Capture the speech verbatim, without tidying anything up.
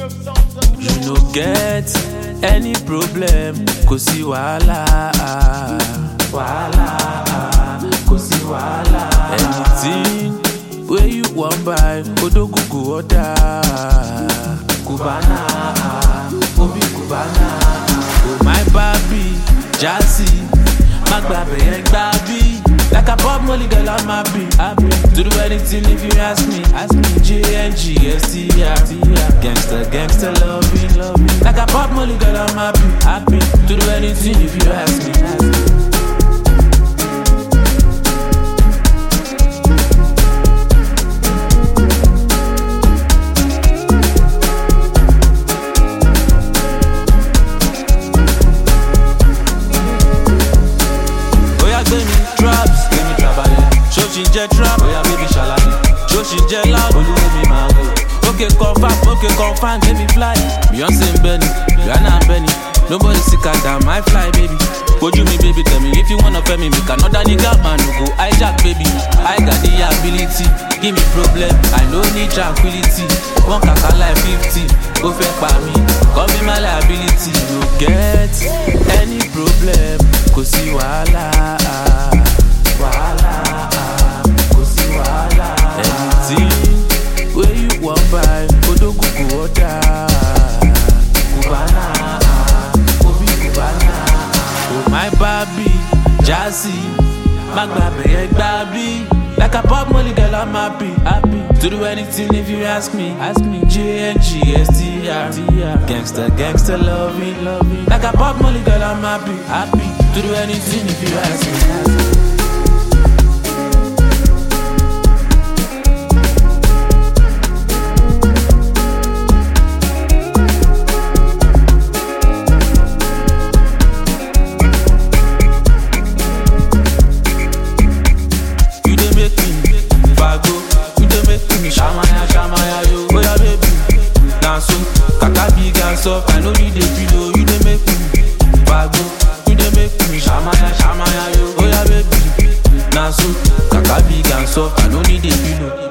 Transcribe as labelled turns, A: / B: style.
A: You no get any problem, kò sí wàhálà. Wàhálà, kò sí wàhálà. Anything wey you wan buy, Odogu go order. Cubana, Obi Cubana. Oh my baby, Jazzy, Magbabe yẹn gbabi. Like a pop molly girl, I'm happy. happy. To do anything if you ask me. Ask me. J N G S T R. Gangster, gangster, loving, loving. Like a pop molly girl, I'm happy. happy. To do anything if you ask me. Ask me. Jet trap, oh yeah, baby, shalani. Show she jet loud, oh me mango. Okay, confirm, okay, confirm, give me fly. Beyonce and Benny, Rihanna and Benny. Nobody sicker than my fly, baby. Would you me, baby? Tell me if you wanna pay me, make another nigga man who go hijack, baby. I got the ability, give me problem. I no need tranquility. One kaka like fifty, go fake by me. Call me my liability. You get any problem? Cause you wahala, wahala. Anything where you want buy, Odogu go order. Cubana, Obi Cubana. Oh my baby, Jazzy, Magbabe yẹn gbabi. Like a pop molly girl, I'm happy, happy. To do anything if you ask me, ask me. J N G S T R. Gangster, gangster, loving, loving. Like a pop molly girl, I'm happy, happy. To do anything if you ask me, ask me. I know you dey pillow, you dey make me Bago, you dey make me Shamaya, shamaya yo. Oh yeah baby, na so Kaka big and soft, I know need a pillow.